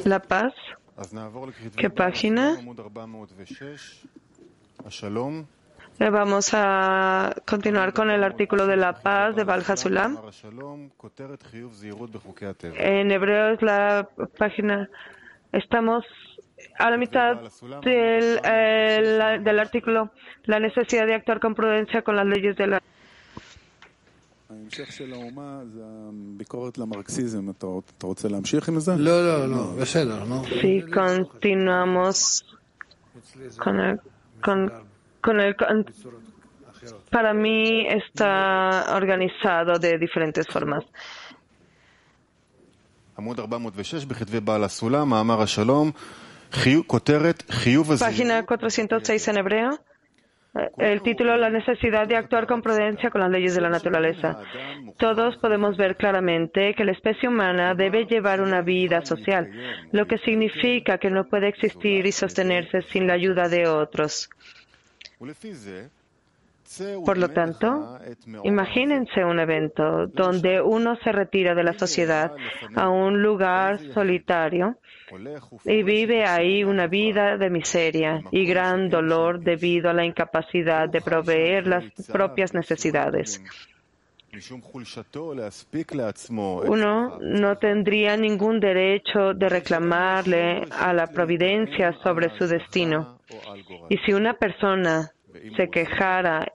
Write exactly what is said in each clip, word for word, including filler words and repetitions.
La paz. ¿Qué página? Eh, Vamos a continuar con el artículo de la paz de Baal HaSulam. En hebreo es la página. Estamos a la mitad del, eh, la- del artículo. La necesidad de actuar con prudencia con las leyes de la. לא, לא, לא, בסדר, נו. Sí, continuamos con el, con, con el, con- para mí está organizado de diferentes formas. Página cuatrocientos seis en hebreo. Eh, El título, la necesidad de actuar con prudencia con las leyes de la naturaleza. Todos podemos ver claramente que la especie humana debe llevar una vida social, lo que significa que no puede existir y sostenerse sin la ayuda de otros. Por lo tanto, imagínense un evento donde uno se retira de la sociedad a un lugar solitario y vive ahí una vida de miseria y gran dolor debido a la incapacidad de proveer las propias necesidades. Uno no tendría ningún derecho de reclamarle a la providencia sobre su destino. Y si una persona se quejara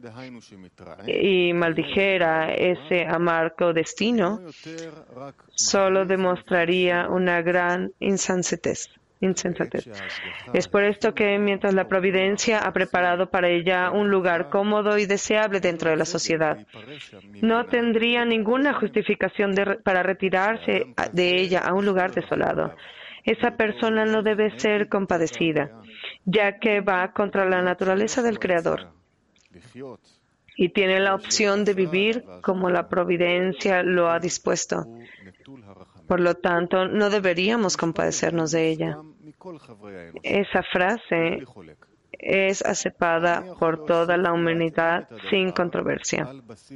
y maldijera ese amargo destino, solo demostraría una gran insensatez. insensatez. Es por esto que mientras la providencia ha preparado para ella un lugar cómodo y deseable dentro de la sociedad, no tendría ninguna justificación de re- para retirarse a- de ella a un lugar desolado. Esa persona no debe ser compadecida, ya que va contra la naturaleza del Creador y tiene la opción de vivir como la providencia lo ha dispuesto. Por lo tanto, no deberíamos compadecernos de ella. Esa frase es aceptada por toda la humanidad sin controversia.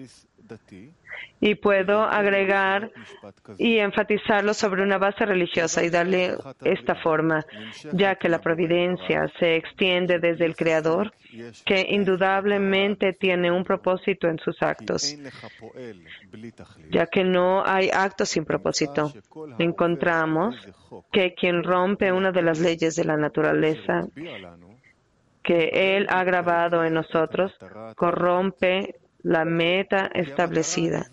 Y puedo agregar y enfatizarlo sobre una base religiosa y darle esta forma, ya que la providencia se extiende desde el Creador, que indudablemente tiene un propósito en sus actos, ya que no hay actos sin propósito. Encontramos que quien rompe una de las leyes de la naturaleza que Él ha grabado en nosotros, corrompe la meta establecida,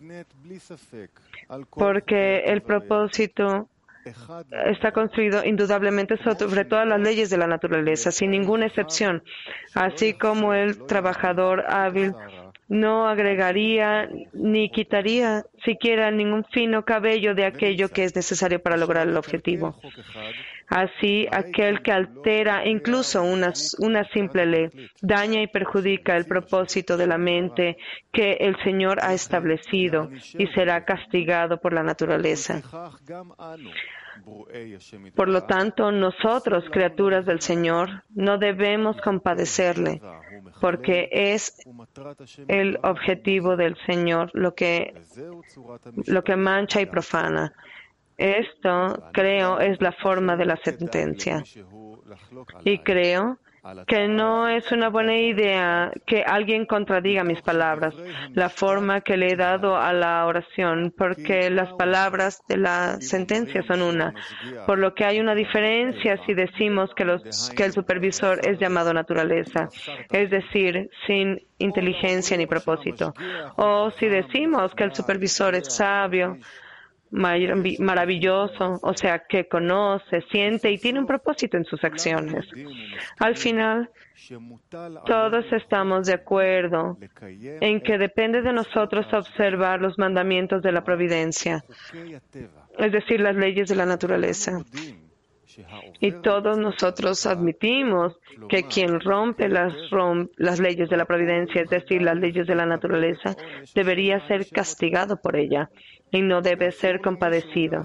porque el propósito está construido indudablemente sobre todas las leyes de la naturaleza, sin ninguna excepción, así como el trabajador hábil no agregaría ni quitaría siquiera ningún fino cabello de aquello que es necesario para lograr el objetivo. Así, aquel que altera incluso una, una simple ley, daña y perjudica el propósito de la mente que el Señor ha establecido y será castigado por la naturaleza. Por lo tanto, nosotros, criaturas del Señor, no debemos compadecerle, porque es el objetivo del Señor lo que, lo que mancha y profana. Esto, creo, es la forma de la sentencia. Y creo que no es una buena idea que alguien contradiga mis palabras, la forma que le he dado a la oración, porque las palabras de la sentencia son una, por lo que hay una diferencia si decimos que, los, que el supervisor es llamado naturaleza, es decir, sin inteligencia ni propósito, o si decimos que el supervisor es sabio, maravilloso, o sea, que conoce, siente y tiene un propósito en sus acciones. Al final, todos estamos de acuerdo en que depende de nosotros observar los mandamientos de la providencia, es decir, las leyes de la naturaleza. Y todos nosotros admitimos que quien rompe las, rom las leyes de la providencia, es decir, las leyes de la naturaleza, debería ser castigado por ella y no debe ser compadecido.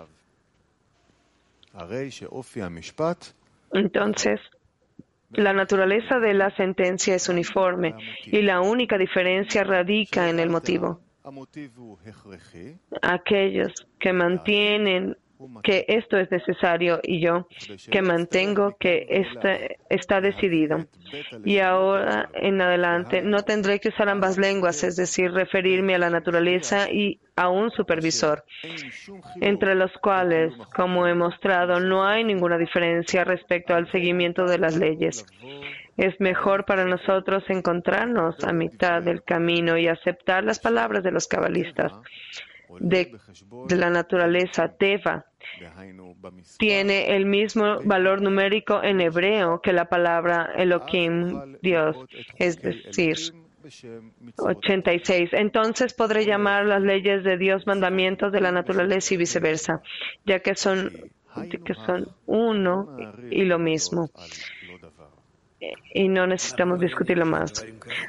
Entonces, la naturaleza de la sentencia es uniforme y la única diferencia radica en el motivo. Aquellos que mantienen que esto es necesario y yo que mantengo que este está decidido. Y ahora en adelante no tendré que usar ambas lenguas, es decir, referirme a la naturaleza y a un supervisor, entre los cuales, como he mostrado, no hay ninguna diferencia respecto al seguimiento de las leyes. Es mejor para nosotros encontrarnos a mitad del camino y aceptar las palabras de los cabalistas. De, de la naturaleza, Teva, tiene el mismo valor numérico en hebreo que la palabra Elohim, Dios, es decir, ochenta y seis. Entonces podré llamar las leyes de Dios mandamientos de la naturaleza y viceversa, ya que son, que son uno y lo mismo. Y no necesitamos discutirlo más.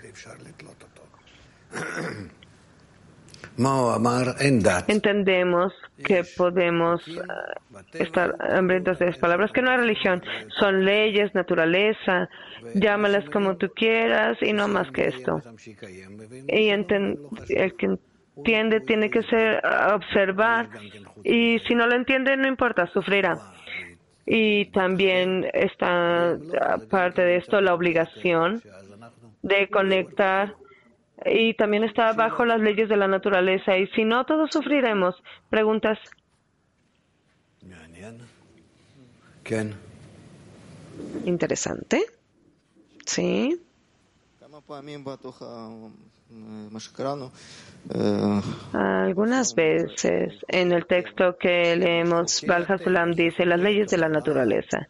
Entendemos que podemos uh, estar hambrientos de las palabras, que no hay religión, son leyes, naturaleza, llámalas como tú quieras y no más que esto. Y el que entiende tiene que ser observar, y si no lo entiende, no importa, sufrirá. Y también está, aparte de esto, la obligación de conectar. Y también está bajo las leyes de la naturaleza. Y si no, todos sufriremos. ¿Preguntas? Interesante. Sí. Algunas veces en el texto que leemos, Baal HaSulam dice las leyes de la naturaleza.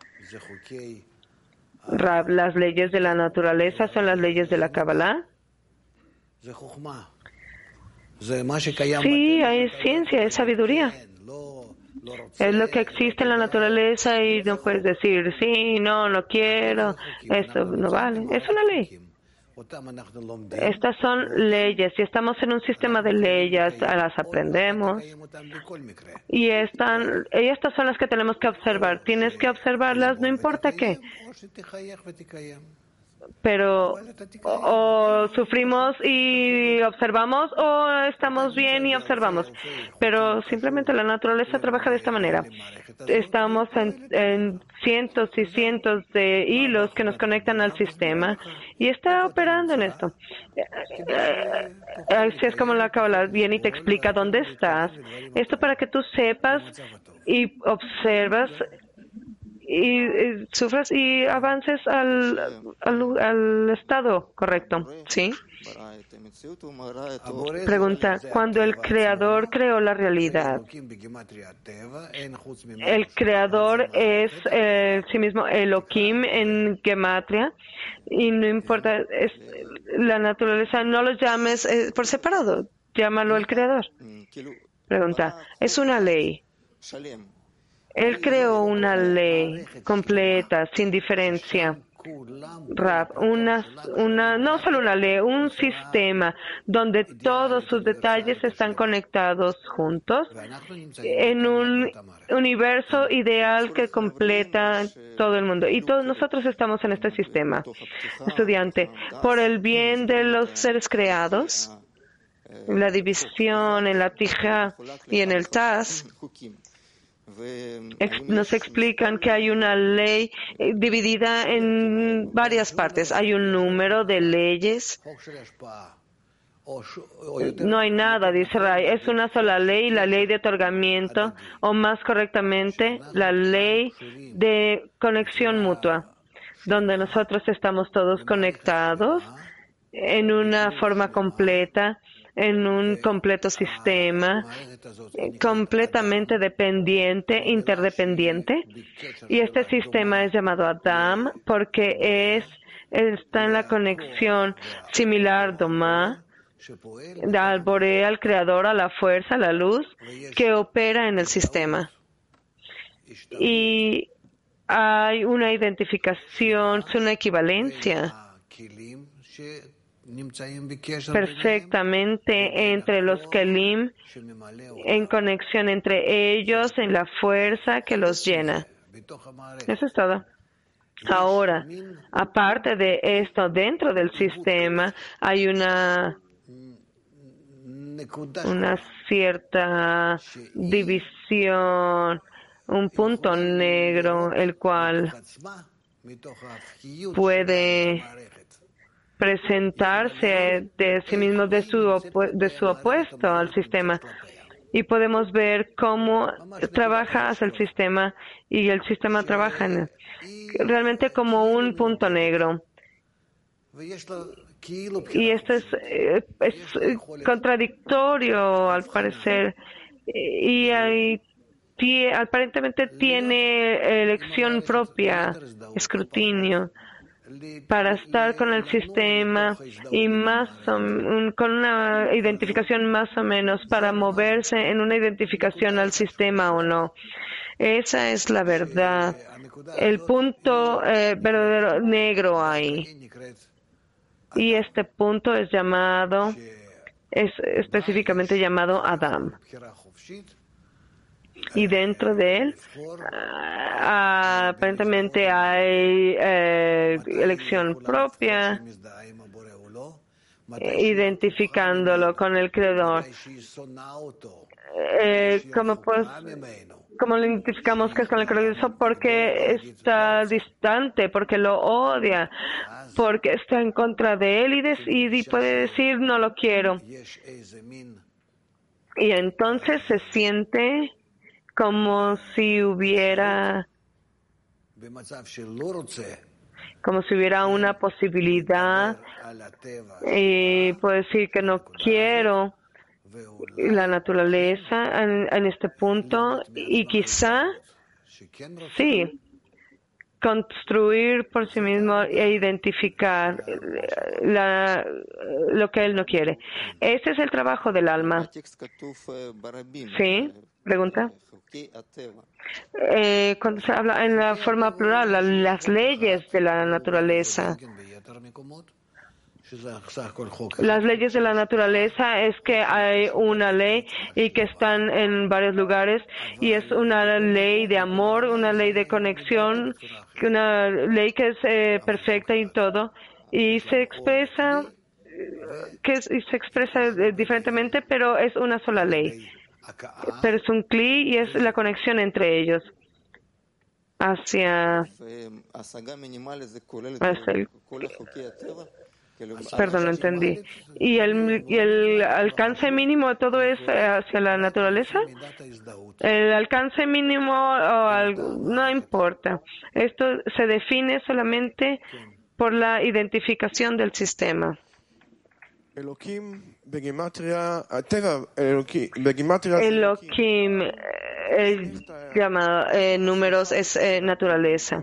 Rab, ¿las leyes de la naturaleza son las leyes de la Kabbalah? Sí, hay ciencia, es sabiduría. Es lo que existe en la naturaleza y no puedes decir, sí, no, no quiero, esto no vale. Es una ley. Estas son leyes y estamos en un sistema de leyes, las aprendemos y están, y estas son las que tenemos que observar. Tienes que observarlas, no importa qué. Pero o, o sufrimos y observamos o estamos bien y observamos. Pero simplemente la naturaleza trabaja de esta manera. Estamos en, en cientos y cientos de hilos que nos conectan al sistema y está operando en esto. Así es como la Kabbalah viene y te explica dónde estás. Esto para que tú sepas y observas y, y sufras y avances al, al, al estado correcto, ¿sí? Pregunta, cuando el Creador creó la realidad, el Creador es eh, sí mismo Elohim en Gematria y no importa, es, la naturaleza, no lo llames eh, por separado, llámalo el Creador. Pregunta, es una ley. Él creó una ley completa, sin diferencia. Rab, una, una, no solo una ley, un sistema donde todos sus detalles están conectados juntos en un universo ideal que completa todo el mundo. Y todos nosotros estamos en este sistema. Estudiante, por el bien de los seres creados, en la división, en la tija y en el taz, nos explican que hay una ley dividida en varias partes. Hay un número de leyes. No hay nada, dice Ray. Es una sola ley, la ley de otorgamiento, o más correctamente, la ley de conexión mutua, donde nosotros estamos todos conectados en una forma completa, en un completo sistema, completamente dependiente, interdependiente. Y este sistema es llamado Adam porque es, está en la conexión similar Domá, al Borea, al Creador, a la fuerza, a la luz, que opera en el sistema. Y hay una identificación, es una equivalencia perfectamente entre los Kelim, en conexión entre ellos, en la fuerza que los llena. Eso es todo. Ahora, aparte de esto, dentro del sistema hay una una cierta división, un punto negro, el cual puede presentarse de sí mismo, de su, opu- de su opuesto al sistema. Y podemos ver cómo trabaja hacia el sistema y el sistema trabaja en él. Realmente como un punto negro. Y esto es, eh, es eh, contradictorio al parecer. Y hay, tie- aparentemente tiene elección propia, escrutinio, para estar con el sistema y más o- un- con una identificación más o menos, para moverse en una identificación al sistema o no. Esa es la verdad. El punto eh, verdadero negro ahí. Y este punto es llamado, es específicamente llamado Adam. Y dentro de él, ah, aparentemente hay eh, elección propia, eh, identificándolo con el Creador. Eh, ¿cómo, pues, ¿Cómo lo identificamos que es con el Creador? Porque está distante, porque lo odia, porque está en contra de él y, de, y puede decir no lo quiero. Y entonces se siente como si hubiera como si hubiera una posibilidad y puedo decir que no quiero la naturaleza en, en este punto y quizá sí construir por sí mismo e identificar la, lo que él no quiere. Ese es el trabajo del alma. ¿Sí? ¿Pregunta? Eh, cuando se habla en la forma plural, la, las leyes de la naturaleza. Las leyes de la naturaleza es que hay una ley y que están en varios lugares y es una ley de amor, una ley de conexión, una ley que es eh, perfecta y todo y se expresa que es, y se expresa eh, diferentemente, pero es una sola ley. Pero es un cli y es la conexión entre ellos hacia, hacia el, perdón, no entendí. ¿Y el, y el alcance mínimo de todo es hacia la naturaleza? El alcance mínimo o algo, no importa. Esto se define solamente por la identificación del sistema. Elohim, eh, llamado eh, números, es eh, naturaleza.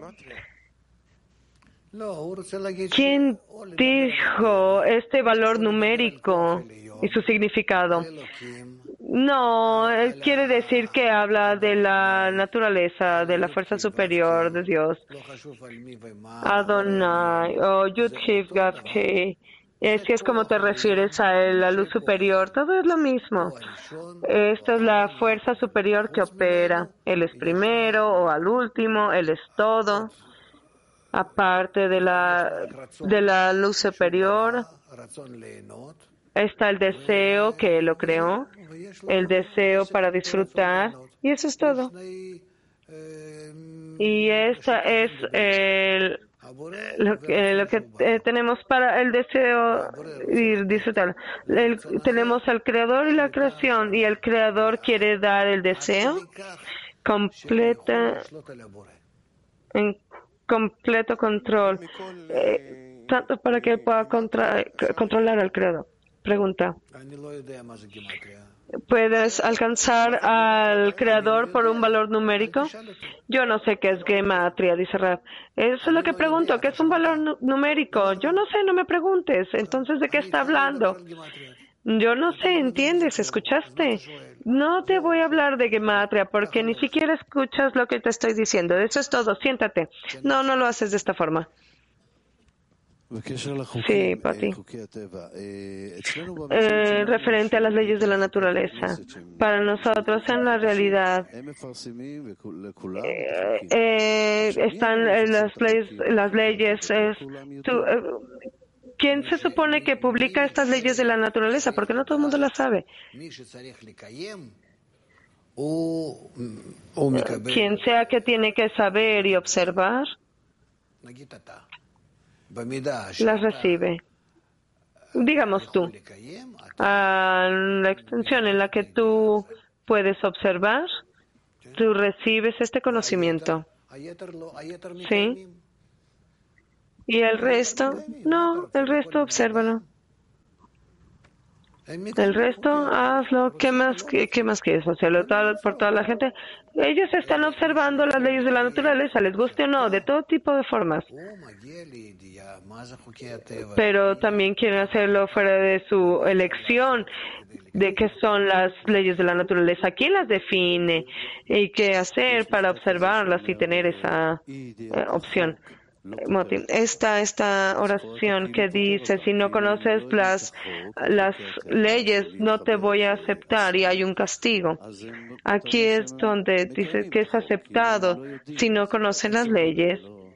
¿Quién dijo este valor numérico y su significado? No, él quiere decir que habla de la naturaleza, de la fuerza superior de Dios. Adonai o Yud-Hif Gav-He. Si es como te refieres a la luz superior, todo es lo mismo. Esta es la fuerza superior que opera. Él es primero o al último, Él es todo. Aparte de la, de la luz superior, está el deseo que Él lo creó, el deseo para disfrutar, y eso es todo. Y esta es el, lo que, lo que eh, tenemos para el deseo y disfrutar. El, tenemos al Creador y la creación, y el Creador quiere dar el deseo completa, en completo control, eh, tanto para que pueda contra, controlar al Creador. Pregunta. ¿Puedes alcanzar al Creador por un valor numérico? Yo no sé qué es gematria, dice Rab. Eso es lo que pregunto, ¿qué es un valor nu- numérico? Yo no sé, no me preguntes. Entonces, ¿de qué está hablando? Yo no sé, ¿entiendes? ¿Escuchaste? No te voy a hablar de gematria porque ni siquiera escuchas lo que te estoy diciendo. Eso es todo, siéntate. No, no lo haces de esta forma. Sí, Pati. Eh, referente a las leyes de la naturaleza. Para nosotros, en la realidad, eh, eh, están eh, las leyes, las leyes es, tú, eh, ¿quién se supone que publica estas leyes de la naturaleza? Porque no todo el mundo las sabe. Quien sea que tiene que saber y observar, las recibe. Digamos tú, a la extensión en la que tú puedes observar, tú recibes este conocimiento. ¿Sí? ¿Y el resto? No, el resto obsérvalo. El resto, hazlo. ¿Qué más, qué, qué más quieres hacerlo todo, por toda la gente? Ellos están observando las leyes de la naturaleza, les guste o no, de todo tipo de formas. Pero también quieren hacerlo fuera de su elección de qué son las leyes de la naturaleza. ¿Quién las define? ¿Y qué hacer para observarlas y tener esa eh, opción? Moti, esta, esta oración que dice, si no conoces las, las leyes, no te voy a aceptar y hay un castigo. Aquí es donde dice que es aceptado si no conocen las leyes.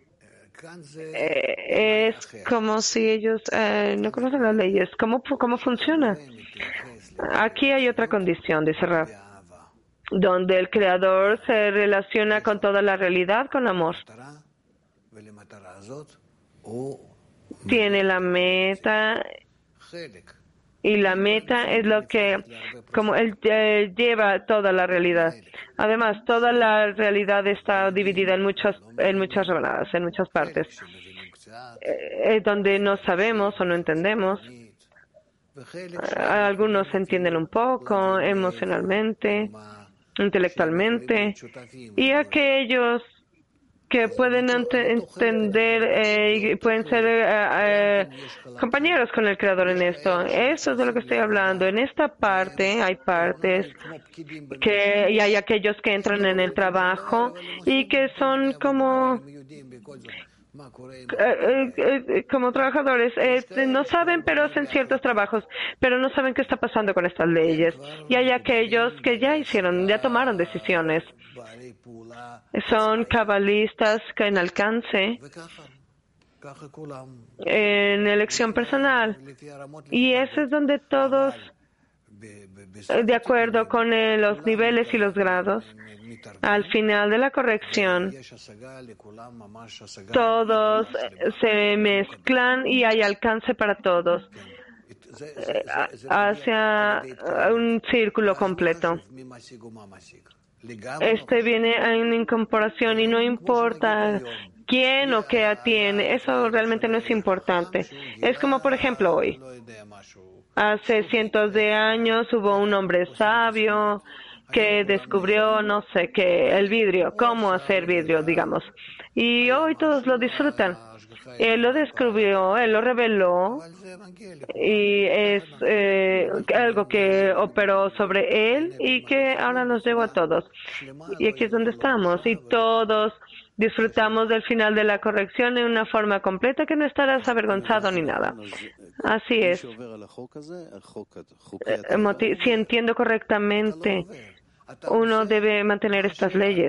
Eh, es como si ellos eh, no conocen las leyes. ¿Cómo, ¿Cómo funciona? Aquí hay otra condición, dice Rav, donde el Creador se relaciona con toda la realidad con amor. Tiene la meta y la meta es lo que, como él eh, lleva toda la realidad. Además, toda la realidad está dividida en muchas, en muchas rebanadas, en muchas partes, eh, donde no sabemos o no entendemos. Algunos entienden un poco emocionalmente, intelectualmente, y aquellos que pueden ent- entender eh, y pueden ser eh, eh, compañeros con el Creador en esto. Eso es de lo que estoy hablando. En esta parte hay partes que y hay aquellos que entran en el trabajo y que son como Eh, eh, eh, como trabajadores, eh, no saben, pero hacen ciertos trabajos, pero no saben qué está pasando con estas leyes. Y hay aquellos que ya hicieron, ya tomaron decisiones. Son cabalistas que en alcance, en elección personal. Y eso es donde todos, de acuerdo con eh, los niveles y los grados, al final de la corrección, todos se mezclan y hay alcance para todos, eh, hacia un círculo completo. Este viene en incorporación y no importa quién o qué atiende, eso realmente no es importante. Es como, por ejemplo, hoy. Hace cientos de años hubo un hombre sabio que descubrió, no sé qué, el vidrio, cómo hacer vidrio, digamos. Y hoy todos lo disfrutan. Él lo descubrió, él lo reveló y es eh, algo que operó sobre él y que ahora nos lleva a todos. Y aquí es donde estamos y todos disfrutamos del final de la corrección de una forma completa que no estarás avergonzado ni nada. Así es. Eh, si entiendo correctamente, uno debe mantener estas leyes.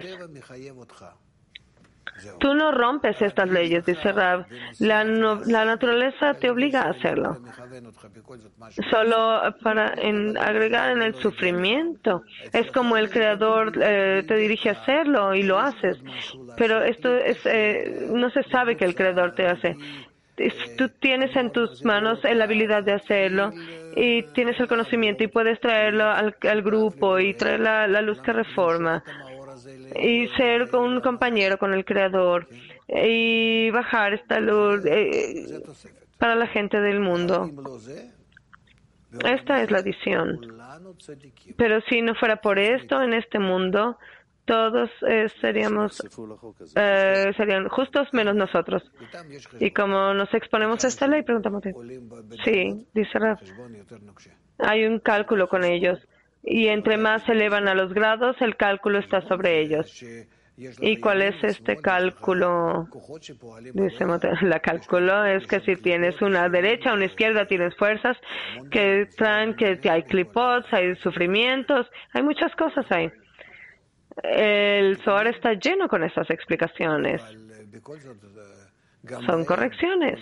Tú no rompes estas leyes, dice Rav. La, no, la naturaleza te obliga a hacerlo. Solo para en, agregar en el sufrimiento. Es como el Creador eh, te dirige a hacerlo y lo haces. Pero esto es, eh, no se sabe que el Creador te hace. Tú tienes en tus manos la habilidad de hacerlo y tienes el conocimiento y puedes traerlo al, al grupo y traer la, la luz que reforma y ser un compañero con el Creador y bajar esta luz eh, para la gente del mundo. Esta es la adición. Pero si no fuera por esto, en este mundo, todos eh, seríamos eh, serían justos menos nosotros. Y como nos exponemos a esta ley, preguntamos. Sí, dice Raf. Hay un cálculo con ellos. Y entre más se elevan a los grados, el cálculo está sobre ellos. ¿Y cuál es este cálculo? Dice la cálculo es que si tienes una derecha, una izquierda, tienes fuerzas que traen que hay clipots, hay sufrimientos, hay muchas cosas ahí. El Zohar está lleno con esas explicaciones. son correcciones.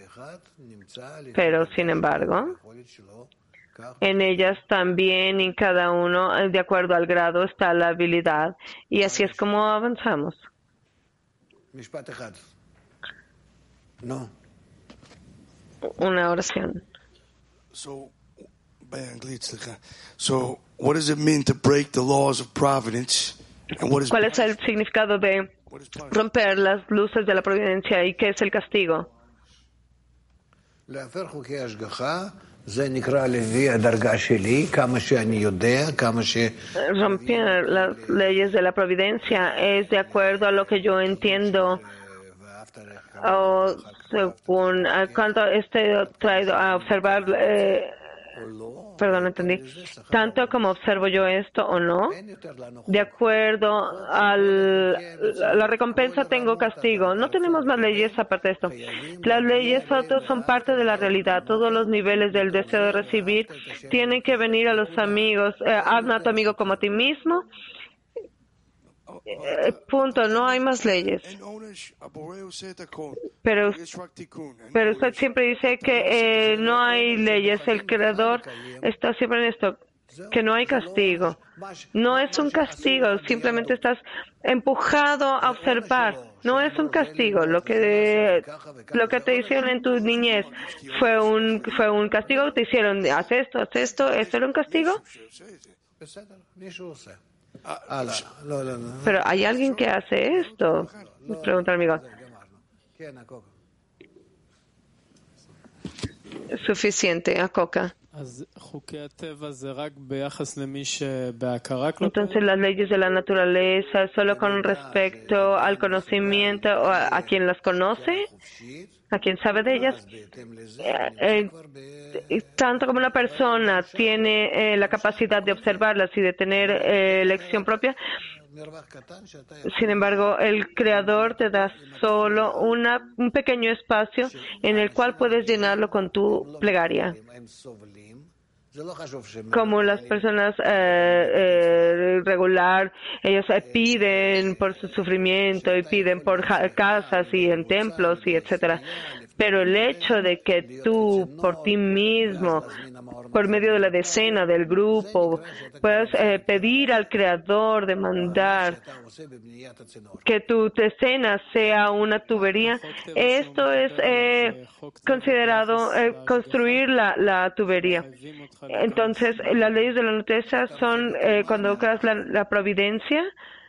Pero, sin embargo, en ellas también y cada uno, de acuerdo al grado, está la habilidad. Y así es como avanzamos. Una oración. So, so, what does it mean to break the laws of providence? And what is ¿Cuál es el significado de romper las luces de la providencia y qué es el castigo? Romper las leyes de la providencia es de acuerdo a lo que yo entiendo o según cuánto esté traído a observar. Eh, Perdón, no entendí. Tanto como observo yo esto o no, de acuerdo a la recompensa tengo castigo. No tenemos más leyes aparte de esto. Las leyes otras son parte de la realidad. Todos los niveles del deseo de recibir tienen que venir a los amigos. Eh, hazme a tu amigo como a ti mismo. Eh, punto, no hay más leyes. Pero, pero usted siempre dice que eh, no hay leyes. El Creador está siempre en esto, que no hay castigo. No es un castigo, simplemente estás empujado a observar. No es un castigo. Lo que lo que te hicieron en tu niñez fue un fue un castigo. Te hicieron, haz esto, haz esto. ¿Eso era un castigo? Pero hay alguien que hace esto. Pregunta el amigo. Suficiente, a Coca. Entonces las leyes de la naturaleza solo con respecto al conocimiento o a, a quien las conoce, a quien sabe de ellas. Eh, eh, tanto como una persona tiene eh, la capacidad de observarlas y de tener eh, elección propia, sin embargo, el Creador te da solo una, un pequeño espacio en el cual puedes llenarlo con tu plegaria. Como las personas eh, eh, regular, ellos eh, piden por su sufrimiento y piden por casas y en templos y etcétera. Pero el hecho de que tú, por ti mismo, por medio de la decena, del grupo, puedas eh, pedir al Creador, demandar que tu decena sea una tubería, esto es eh, considerado eh, construir la, la tubería. Entonces, las leyes de la naturaleza son eh, cuando creas la, la providencia,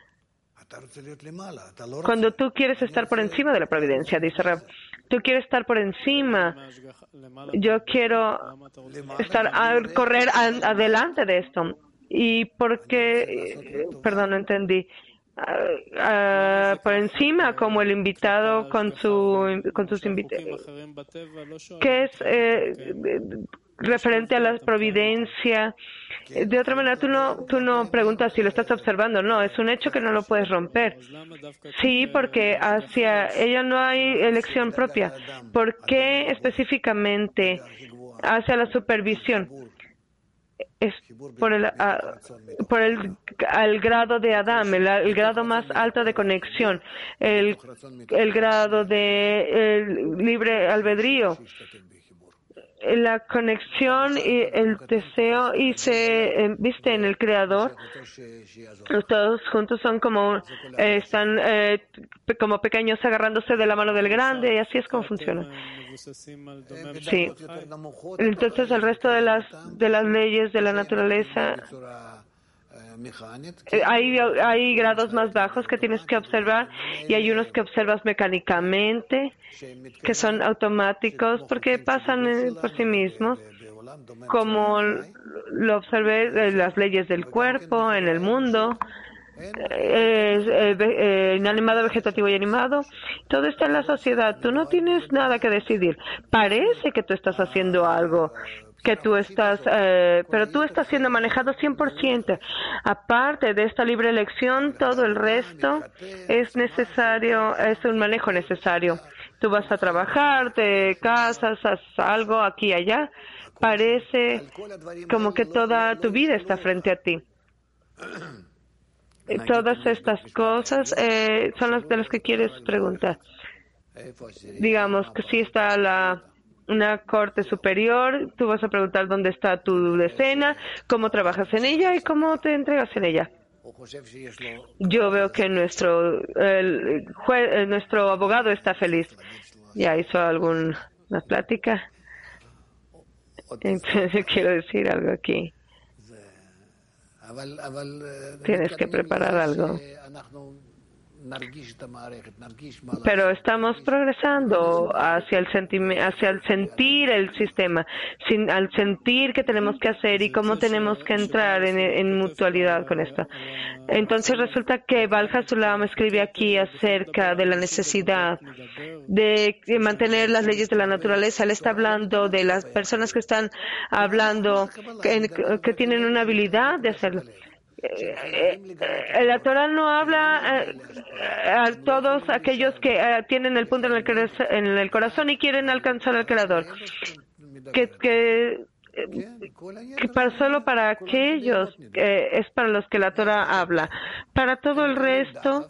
cuando tú quieres estar por encima de la providencia, dice Rab. Tú quieres estar por encima. Yo quiero estar a, correr a, adelante de esto. ¿Y por qué? Perdón, no entendí. Uh, uh, por encima, como el invitado con su con sus invitados. ¿Qué es eh, referente a la providencia? De otra manera, tú no tú no preguntas si lo estás observando. No, es un hecho que no lo puedes romper. Sí, porque hacia ella no hay elección propia. ¿Por qué específicamente hacia la supervisión? Es por el, uh, por el al grado de Adam, el, el grado más alto de conexión, el, el grado de el libre albedrío, la conexión y el deseo, y se eh, viste en el Creador. Todos juntos son como eh, están eh, como pequeños agarrándose de la mano del grande, y así es como funciona. Sí. Entonces el resto de las de las leyes de la naturaleza, hay, hay grados más bajos que tienes que observar, y hay unos que observas mecánicamente, que son automáticos porque pasan por sí mismos, como lo observé en las leyes del cuerpo, en el mundo, eh, eh, eh, inanimado, vegetativo y animado. Todo está en la sociedad. Tú no tienes nada que decidir. Parece que tú estás haciendo algo, que tú estás, eh, pero tú estás siendo manejado cien por ciento. Aparte de esta libre elección, todo el resto es necesario, es un manejo necesario. Tú vas a trabajar, te casas, haces algo aquí y allá. Parece como que toda tu vida está frente a ti. Todas estas cosas eh, son las de las que quieres preguntar. digamos que si está la una corte superior, tú vas a preguntar dónde está tu decena, cómo trabajas en ella y cómo te entregas en ella. Yo veo que nuestro el, jue, nuestro abogado está feliz. Ya hizo alguna plática. Entonces quiero decir algo aquí. Tienes que preparar algo. Pero estamos progresando hacia el, hacia el sentir el sistema, sin, al sentir qué tenemos que hacer y cómo tenemos que entrar en, en mutualidad con esto. Entonces resulta que Baal HaSulam escribe aquí acerca de la necesidad de mantener las leyes de la naturaleza. Él está hablando de las personas que están hablando, que, que tienen una habilidad de hacerlo. Eh, eh, la Torah no habla eh, a todos aquellos que eh, tienen el punto en el, en el corazón y quieren alcanzar al Creador, que, que, que para, solo para aquellos eh, es para los que la Torah habla. Para todo el resto,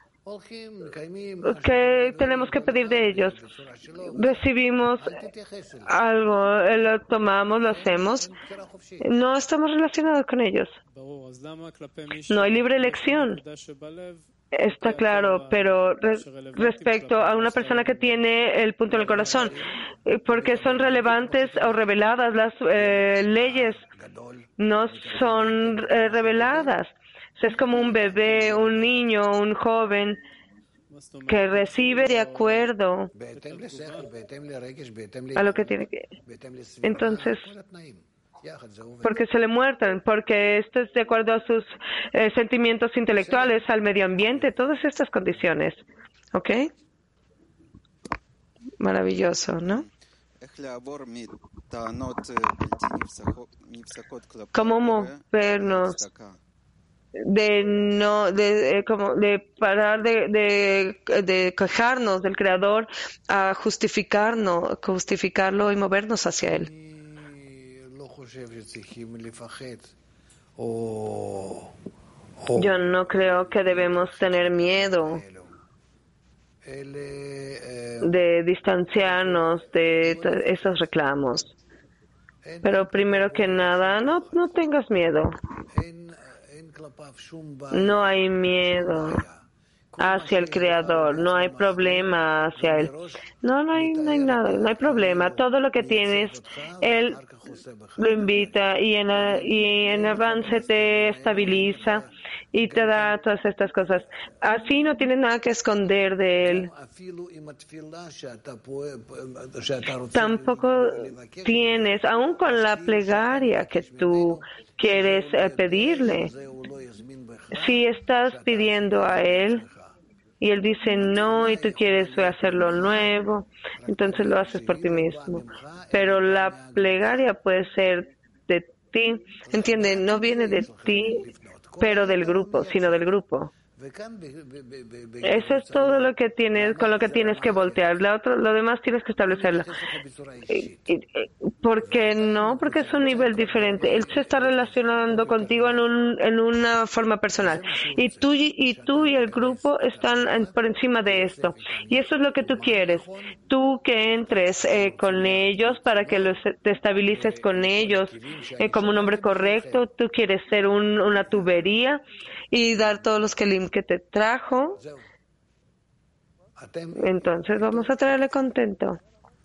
¿qué tenemos que pedir de ellos? Recibimos algo, lo tomamos, lo hacemos. No estamos relacionados con ellos. No hay libre elección. Está claro, pero re respecto a una persona que tiene el punto en el corazón, porque son relevantes o reveladas las eh, leyes, no son eh, reveladas. Es como un bebé, un niño, un joven que recibe de acuerdo a lo que tiene que. Entonces, porque se le muertan, porque esto es de acuerdo a sus eh, sentimientos intelectuales, al medio ambiente, todas estas condiciones. ¿Ok? Maravilloso, ¿no? ¿Cómo movernos de no de, de como de parar de, de de quejarnos del Creador a justificarnos justificarlo y movernos hacia él? Yo no creo que debemos tener miedo de distanciarnos de esos reclamos, pero primero que nada no no tengas miedo. No hay miedo hacia el Creador, no hay problema hacia Él. No, no hay, no hay nada, no hay problema. Todo lo que tienes, Él lo invita y en, la, y en avance te estabiliza y te da todas estas cosas. Así no tienes nada que esconder de Él. Tampoco tienes, aún con la plegaria que tú quieres eh, pedirle, si estás pidiendo a Él y Él dice no y tú quieres hacerlo nuevo, entonces lo haces por ti mismo. Pero la plegaria puede ser de ti, ¿entiende? No viene de ti, pero del grupo, sino del grupo. Eso es todo lo que tienes, con lo que tienes que voltear. La otro, lo demás tienes que establecerlo. ¿Por qué no? Porque es un nivel diferente. Él se está relacionando contigo en un, en una forma personal. Y tú y tú y el grupo están en, por encima de esto. Y eso es lo que tú quieres. Tú que entres eh, con ellos para que los, te estabilices con ellos eh, como un hombre correcto. Tú quieres ser un, una tubería y dar todos los kelim que te trajo. Entonces vamos a traerle contento.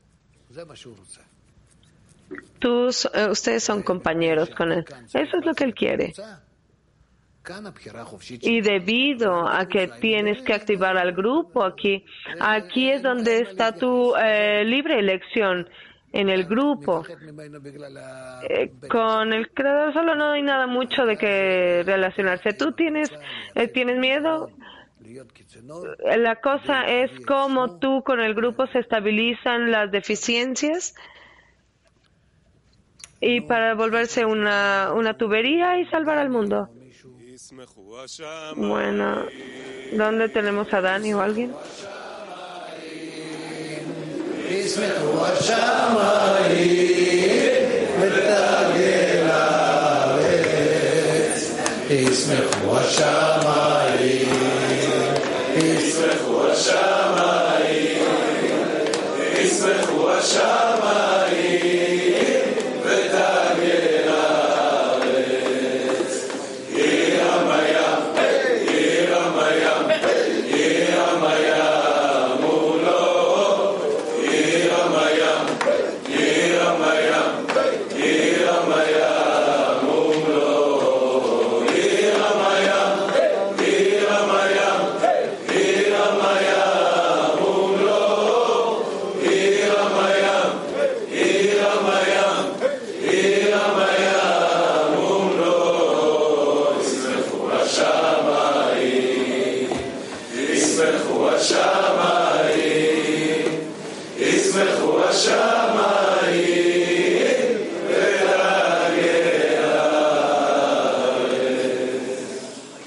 Tus, eh, ustedes son compañeros con él. Eso es lo que él quiere. Y debido a que tienes que activar al grupo aquí, aquí es donde está tu eh, libre elección. En el grupo, eh, con el Creador solo no hay nada mucho de que relacionarse. Tú tienes, eh, tienes miedo. La cosa es cómo tú con el grupo se estabilizan las deficiencias y para volverse una, una tubería y salvar al mundo. Bueno, ¿dónde tenemos a Dani o alguien? ישמחו השמיים ותגל הארץ, ישמחו השמיים